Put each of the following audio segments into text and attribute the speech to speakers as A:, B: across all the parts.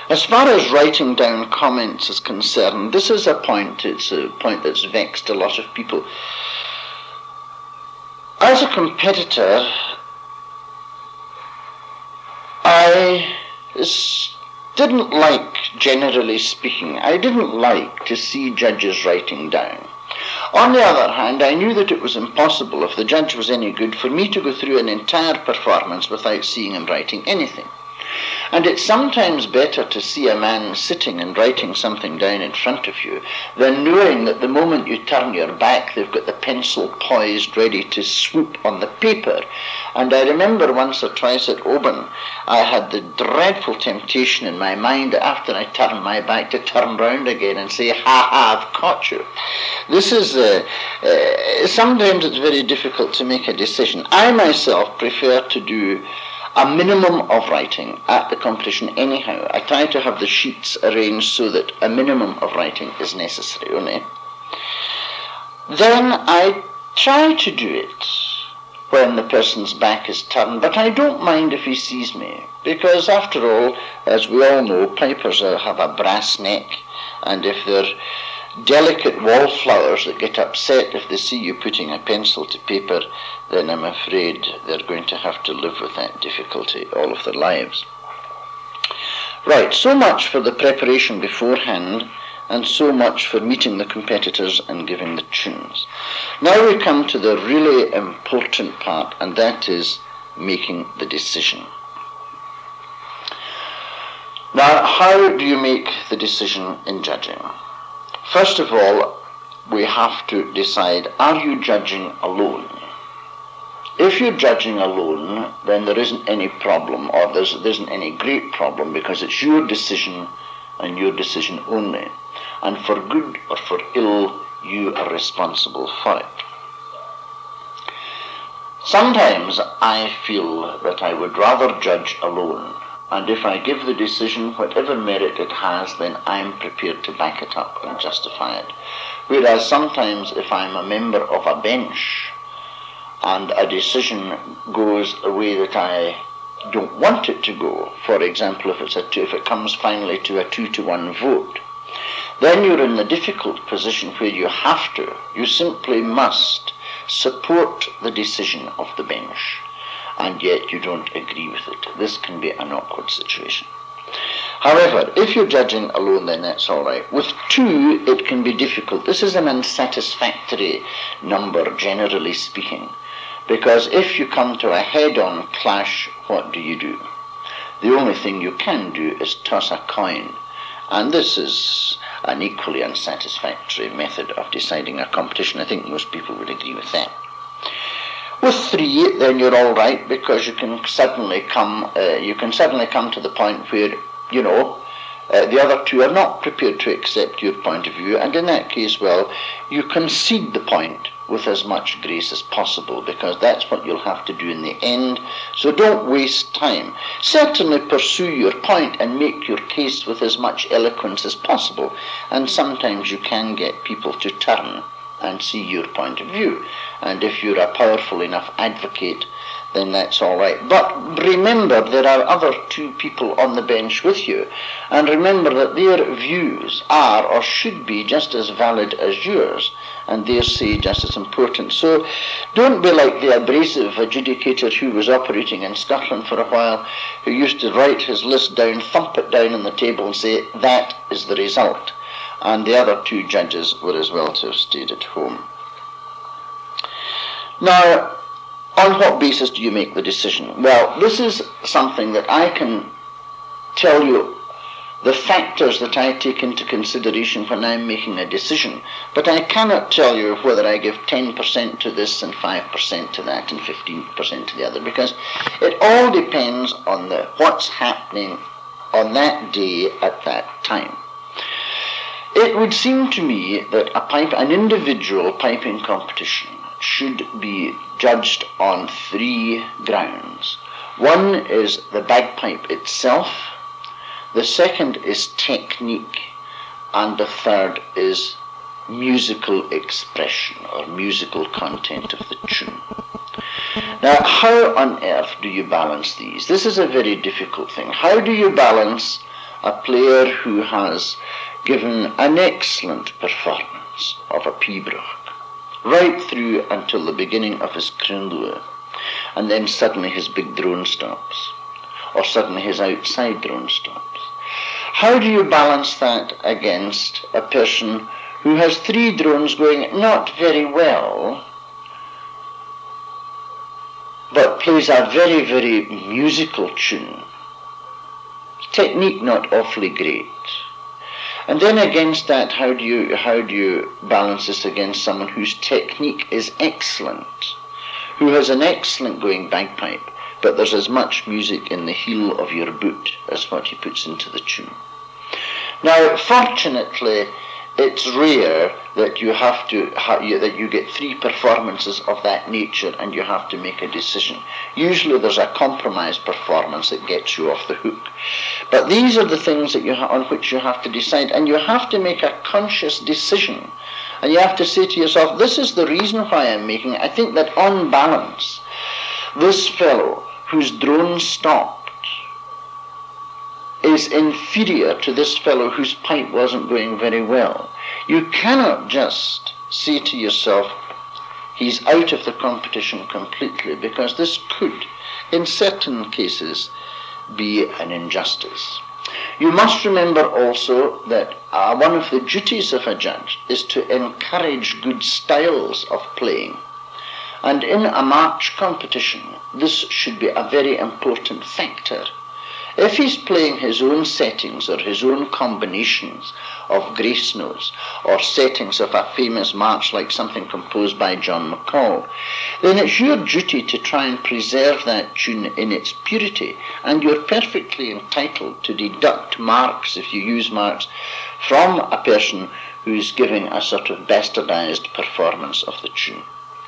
A: As far as writing down comments is concerned, this is it's a point that's vexed a lot of people. As a competitor, I didn't like, generally speaking, I didn't like to see judges writing down. On the other hand, I knew that it was impossible, if the judge was any good, for me to go through an entire performance without seeing him writing anything. And it's sometimes better to see a man sitting and writing something down in front of you than knowing that the moment you turn your back, they've got the pencil poised ready to swoop on the paper. And I remember once or twice at Oban, I had the dreadful temptation in my mind after I turned my back to turn round again and say, "Ha ha, I've caught you." This is, sometimes it's very difficult to make a decision. I myself prefer to do a minimum of writing at the competition anyhow. I try to have the sheets arranged so that a minimum of writing is necessary only. Then I try to do it when the person's back is turned, but I don't mind if he sees me, because after all, as we all know, pipers have a brass neck, and if they're delicate wallflowers that get upset if they see you putting a pencil to paper, then I'm afraid they're going to have to live with that difficulty all of their lives. Right, so much for the preparation beforehand, and so much for meeting the competitors and giving the tunes. Now we come to the really important part, and that is making the decision. Now, how do you make the decision in judging? First of all, we have to decide, are you judging alone? If you're judging alone, then there isn't any problem, or there isn't any great problem, because it's your decision and your decision only. And for good or for ill, you are responsible for it. Sometimes I feel that I would rather judge alone, and if I give the decision whatever merit it has, then I'm prepared to back it up and justify it. Whereas sometimes if I'm a member of a bench and a decision goes a way that I don't want it to go, for example, if it comes finally to a 2-to-1 vote, then you're in the difficult position where you simply must support the decision of the bench, and yet you don't agree with it. This can be an awkward situation. However, if you're judging alone, then that's all right. With two, it can be difficult. This is an unsatisfactory number, generally speaking, because if you come to a head-on clash, what do? The only thing you can do is toss a coin, and this is an equally unsatisfactory method of deciding a competition. I think most people would agree with that. With three, then you're all right, because you can suddenly come to the point where, the other two are not prepared to accept your point of view, and in that case, well, you concede the point with as much grace as possible, because that's what you'll have to do in the end. So don't waste time. Certainly pursue your point and make your case with as much eloquence as possible, and sometimes you can get people to turn and see your point of view, and if you're a powerful enough advocate, then that's all right. But remember, there are other two people on the bench with you, and remember that their views are or should be just as valid as yours, and their say just as important. So don't be like the abrasive adjudicator who was operating in Scotland for a while, who used to write his list down, thump it down on the table and say, that is the result. And the other two judges were as well to have stayed at home. Now, on what basis do you make the decision? Well, this is something that I can tell you the factors that I take into consideration when I'm making a decision, but I cannot tell you whether I give 10% to this and 5% to that and 15% to the other, because it all depends on what's happening on that day at that time. It would seem to me that an individual piping competition should be judged on three grounds. One is the bagpipe itself, the second is technique, and the third is musical expression or musical content of the tune. Now, how on earth do you balance these? This is a very difficult thing. How do you balance a player who has given an excellent performance of a Pibroch, right through until the beginning of his Krynlua, and then suddenly his big drone stops, or suddenly his outside drone stops. How do you balance that against a person who has 3 drones going not very well, but plays a very, very musical tune? Technique not awfully great. And then against that, how do you balance this against someone whose technique is excellent, who has an excellent going bagpipe, but there's as much music in the heel of your boot as what he puts into the tune? Now, fortunately, it's rare that you get 3 performances of that nature and you have to make a decision. Usually there's a compromise performance that gets you off the hook. But these are the things that on which you have to decide, and you have to make a conscious decision. And you have to say to yourself, this is the reason why I'm making it. I think that on balance, this fellow whose drone stopped is inferior to this fellow whose pipe wasn't going very well. You cannot just say to yourself, he's out of the competition completely, because this could, in certain cases, be an injustice. You must remember also that one of the duties of a judge is to encourage good styles of playing. And in a march competition, this should be a very important factor. If he's playing his own settings or his own combinations of grace notes or settings of a famous march like something composed by John McCall, then it's your duty to try and preserve that tune in its purity, and you're perfectly entitled to deduct marks, if you use marks, from a person who's giving a sort of bastardized performance of the tune.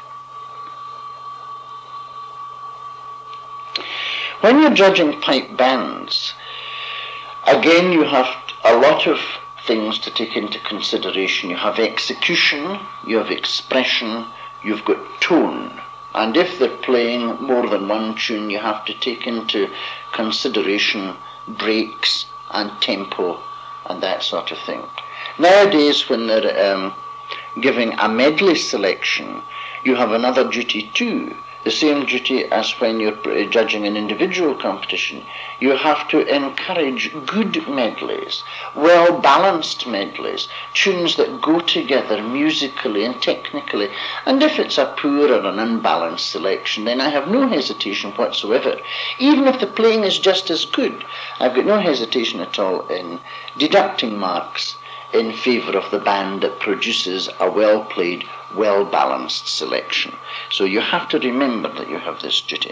A: When you're judging pipe bands, again you have a lot of things to take into consideration. You have execution, you have expression, you've got tone. And if they're playing more than one tune, you have to take into consideration breaks and tempo and that sort of thing. Nowadays, when they're giving a medley selection, you have another duty too. The same duty as when you're judging an individual competition. You have to encourage good medleys, well-balanced medleys, tunes that go together musically and technically. And if it's a poor or an unbalanced selection, then I have no hesitation whatsoever. Even if the playing is just as good, I've got no hesitation at all in deducting marks in favour of the band that produces a well-played, well-balanced selection. So you have to remember that you have this duty.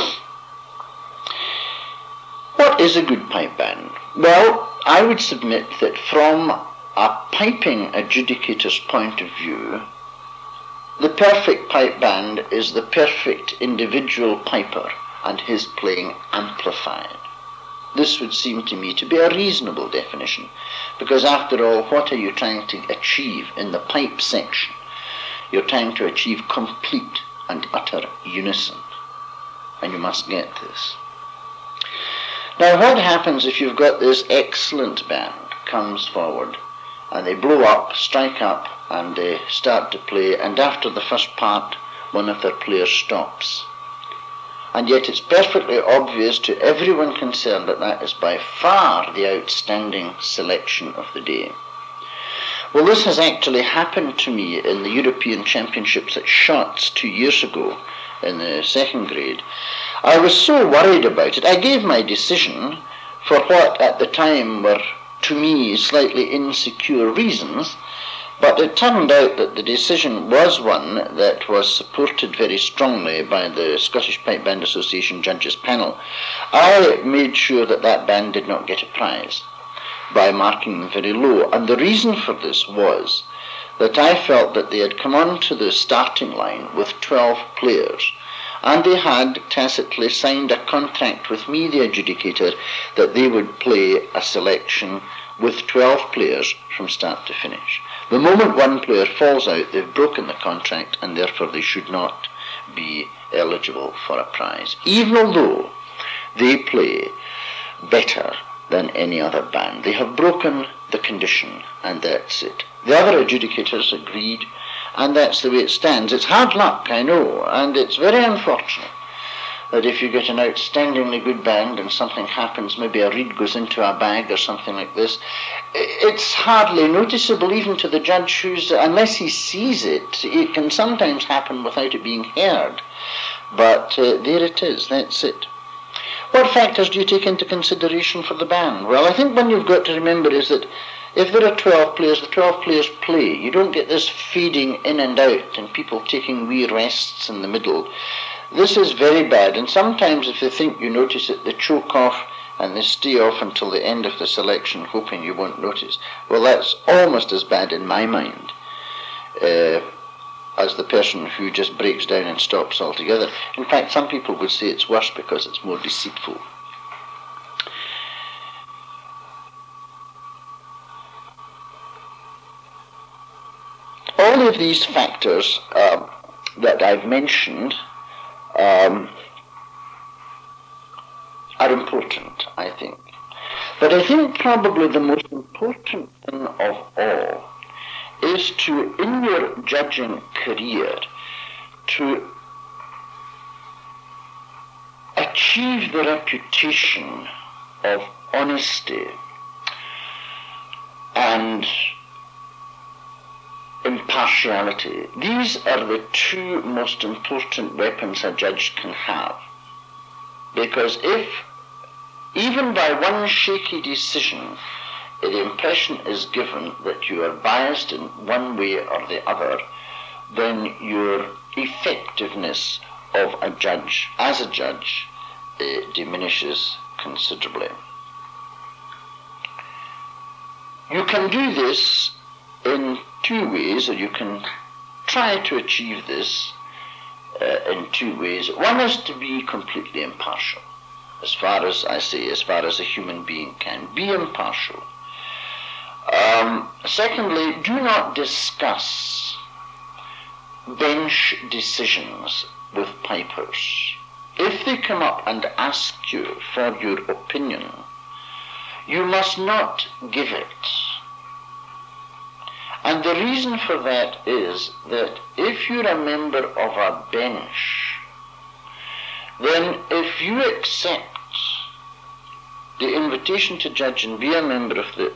A: What is a good pipe band? Well, I would submit that from a piping adjudicator's point of view, the perfect pipe band is the perfect individual piper and his playing amplified. This would seem to me to be a reasonable definition, because after all, what are you trying to achieve in the pipe section? You're trying to achieve complete and utter unison, and you must get this. Now, what happens if you've got this excellent band comes forward, and they blow up, strike up, and they start to play, and after the first part, one of their players stops? And yet it's perfectly obvious to everyone concerned that that is by far the outstanding selection of the day. Well, this has actually happened to me in the European Championships at Shotts 2 years ago in the second grade. I was so worried about it. I gave my decision for what at the time were, to me, slightly insecure reasons, but it turned out that the decision was one that was supported very strongly by the Scottish Pipe Band Association Judges Panel. I made sure that that band did not get a prize by marking them very low, and the reason for this was that I felt that they had come on to the starting line with 12 players, and they had tacitly signed a contract with me, the adjudicator, that they would play a selection with 12 players from start to finish. The moment one player falls out, they've broken the contract, and therefore they should not be eligible for a prize, even although they play better than any other band. They have broken the condition, and that's it. The other adjudicators agreed, and that's the way it stands. It's hard luck, I know, and it's very unfortunate that if you get an outstandingly good band and something happens, maybe a reed goes into a bag or something like this, it's hardly noticeable even to the judge who's, unless he sees it, it can sometimes happen without it being heard. But there it is, that's it. What factors do you take into consideration for the band? Well, I think one you've got to remember is that if there are 12 players, the 12 players play. You don't get this fading in and out and people taking wee rests in the middle. This is very bad, and sometimes if they think you notice it, they choke off and they stay off until the end of the selection, hoping you won't notice. Well, that's almost as bad in my mind as the person who just breaks down and stops altogether. In fact, some people would say it's worse because it's more deceitful. All of these factors that I've mentioned are important, I think. But I think probably the most important thing of all is to, in your judging career, to achieve the reputation of honesty and impartiality. These are the two most important weapons a judge can have. Because if, even by one shaky decision, the impression is given that you are biased in one way or the other, then your effectiveness of a judge, as a judge, diminishes considerably. You can do this in two ways, or you can try to achieve this in two ways. One is to be completely impartial, as far as a human being can. Be impartial. Secondly, do not discuss bench decisions with pipers. If they come up and ask you for your opinion, you must not give it. And the reason for that is that if you're a member of a bench, then if you accept the invitation to judge and be a member of the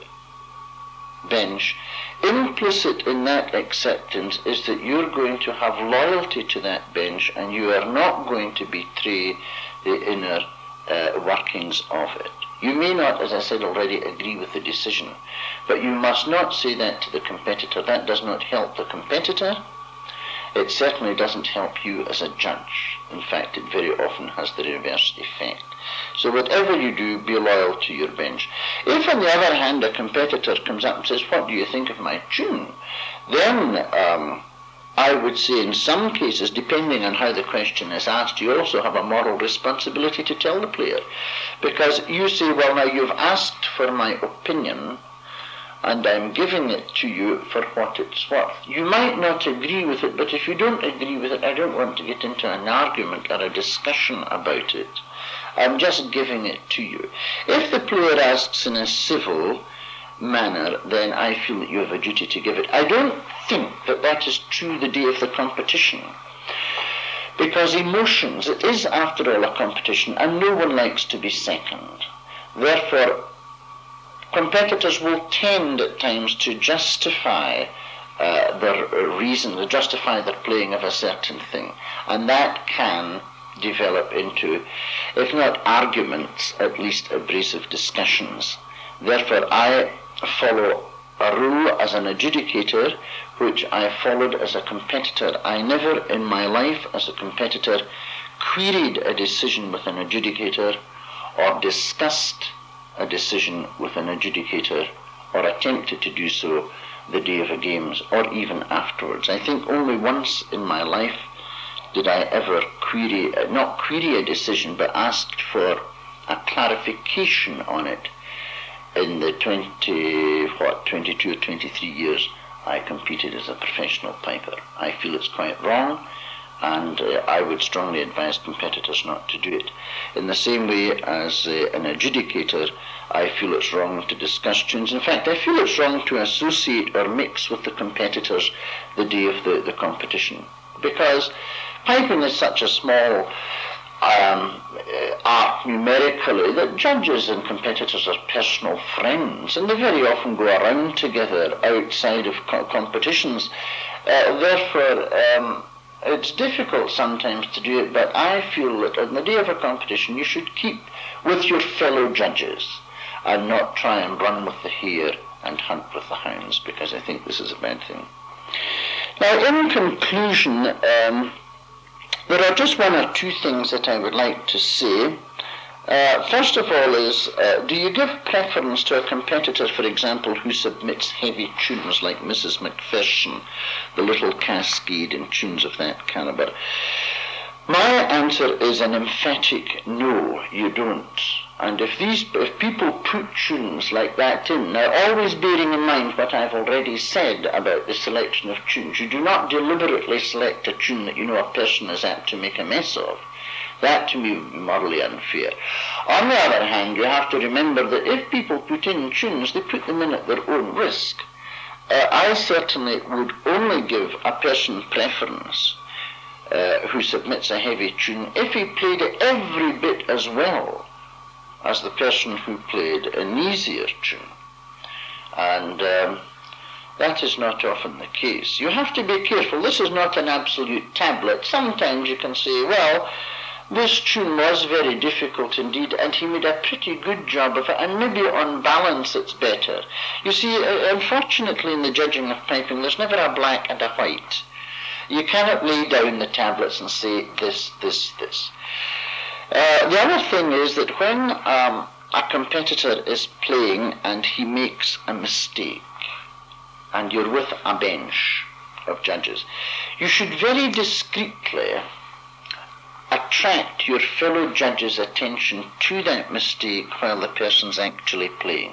A: bench, implicit in that acceptance is that you're going to have loyalty to that bench and you are not going to betray the inner workings of it. You may not, as I said already, agree with the decision, but you must not say that to the competitor. That does not help the competitor. It certainly doesn't help you as a judge. In fact, it very often has the reverse effect. So whatever you do, be loyal to your bench. If, on the other hand, a competitor comes up and says, "What do you think of my tune?" then I would say in some cases, depending on how the question is asked, you also have a moral responsibility to tell the player. Because you say, well, now you've asked for my opinion, and I'm giving it to you for what it's worth. You might not agree with it, but if you don't agree with it, I don't want to get into an argument or a discussion about it. I'm just giving it to you. If the player asks in a civil manner, then I feel that you have a duty to give it. I don't think that that is true the day of the competition, because emotions, it is after all a competition, and no one likes to be second. Therefore, competitors will tend at times to justify their reason, to justify their playing of a certain thing, and that can develop into, if not arguments, at least abrasive discussions. Therefore, I follow a rule as an adjudicator which I followed as a competitor. I never in my life as a competitor queried a decision with an adjudicator or discussed a decision with an adjudicator or attempted to do so the day of the games or even afterwards. I think only once in my life did I ever not query a decision, but asked for a clarification on it in the 22 or 23 years I competed as a professional piper. I feel it's quite wrong, and I would strongly advise competitors not to do it. In the same way as an adjudicator, I feel it's wrong to discuss tunes. In fact, I feel it's wrong to associate or mix with the competitors the day of the competition, because piping is such a small art numerically that judges and competitors are personal friends, and they very often go around together outside of competitions. Therefore, it's difficult sometimes to do it, but I feel that on the day of a competition you should keep with your fellow judges and not try and run with the hare and hunt with the hounds, because I think this is a bad thing. Now, in conclusion, there are just one or two things that I would like to say. First of all is, do you give preference to a competitor, for example, who submits heavy tunes like Mrs. Macpherson, the Little Cascade, and tunes of that calibre? My answer is an emphatic no, you don't. And if people put tunes like that in, now always bearing in mind what I've already said about the selection of tunes, you do not deliberately select a tune that you know a person is apt to make a mess of. That to me would be morally unfair. On the other hand, you have to remember that if people put in tunes, they put them in at their own risk. I certainly would only give a person preference who submits a heavy tune if he played it every bit as well as the person who played an easier tune. And that is not often the case. You have to be careful. This is not an absolute tablet. Sometimes you can say, well, this tune was very difficult indeed, and he made a pretty good job of it, and maybe on balance it's better. You see, unfortunately in the judging of piping, there's never a black and a white. You cannot lay down the tablets and say this, this, this. The other thing is that when a competitor is playing and he makes a mistake, and you're with a bench of judges, you should very discreetly attract your fellow judges' attention to that mistake while the person's actually playing.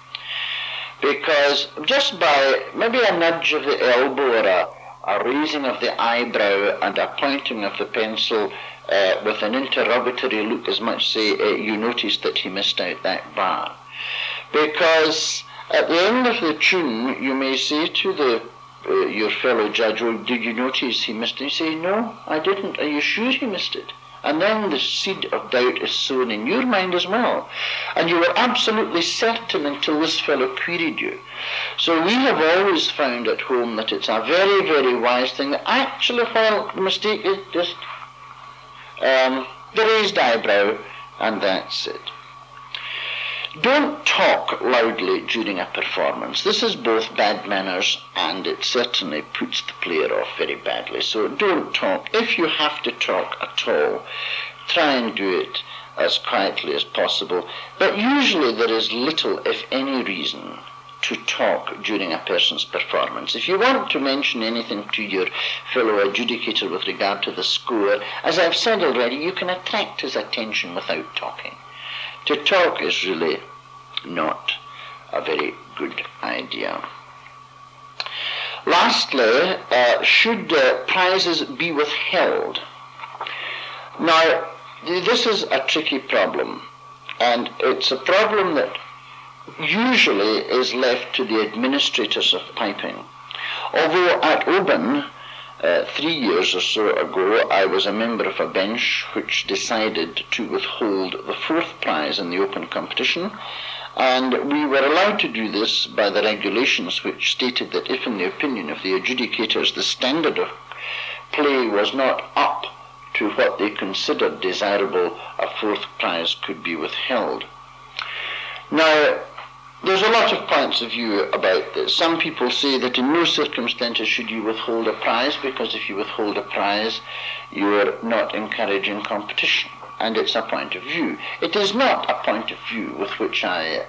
A: Because just by maybe a nudge of the elbow or a raising of the eyebrow and a pointing of the pencil with an interrogatory look, as much say, you noticed that he missed out that bar. Because at the end of the tune, you may say to your fellow judge, oh, did you notice he missed it? You say, no, I didn't. Are you sure he missed it? And then the seed of doubt is sown in your mind as well. And you were absolutely certain until this fellow queried you. So we have always found at home that it's a very, very wise thing that actually, while the mistake is just the raised eyebrow, and that's it. Don't talk loudly during a performance. This is both bad manners and it certainly puts the player off very badly. So don't talk. If you have to talk at all, try and do it as quietly as possible. But usually there is little, if any, reason to talk during a person's performance. If you want to mention anything to your fellow adjudicator with regard to the score, as I've said already, you can attract his attention without talking. To talk is really not a very good idea. Lastly, should prizes be withheld? Now, this is a tricky problem, and it's a problem that usually is left to the administrators of piping. Although at Oban, 3 years or so ago, I was a member of a bench which decided to withhold the 4th prize in the open competition, and we were allowed to do this by the regulations which stated that if, in the opinion of the adjudicators, the standard of play was not up to what they considered desirable, a 4th prize could be withheld. Now, there's a lot of points of view about this. Some people say that in no circumstances should you withhold a prize, because if you withhold a prize, you're not encouraging competition, and it's a point of view. It is not a point of view with which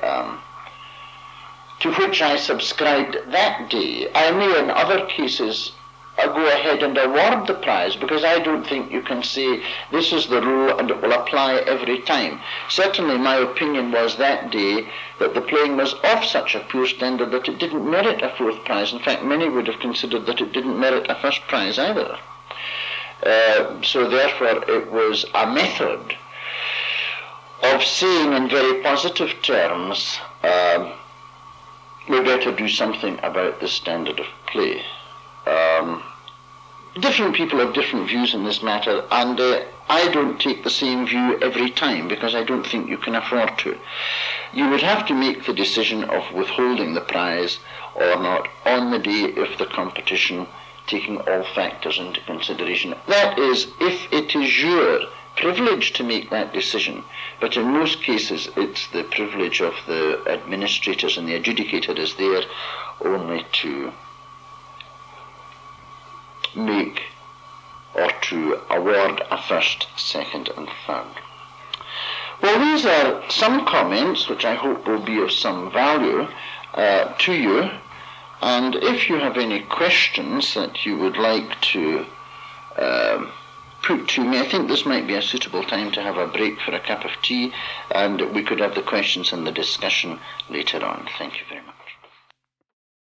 A: to which I subscribed that day. I may in other cases go ahead and award the prize, because I don't think you can say this is the rule and it will apply every time. Certainly my opinion was that day that the playing was of such a poor standard that it didn't merit a 4th prize. In fact, many would have considered that it didn't merit a 1st prize either. So therefore it was a method of saying in very positive terms, we better do something about the standard of play. Different people have different views in this matter, and I don't take the same view every time because I don't think you can afford to. You would have to make the decision of withholding the prize or not on the day of the competition, taking all factors into consideration. That is, if it is your privilege to make that decision, but in most cases it's the privilege of the administrators, and the adjudicator is there only to make or to award a first, second and third. Well, these are some comments which I hope will be of some value to you, and if you have any questions that you would like to put to me, I think this might be a suitable time to have a break for a cup of tea, and we could have the questions and the discussion later on. Thank you very much.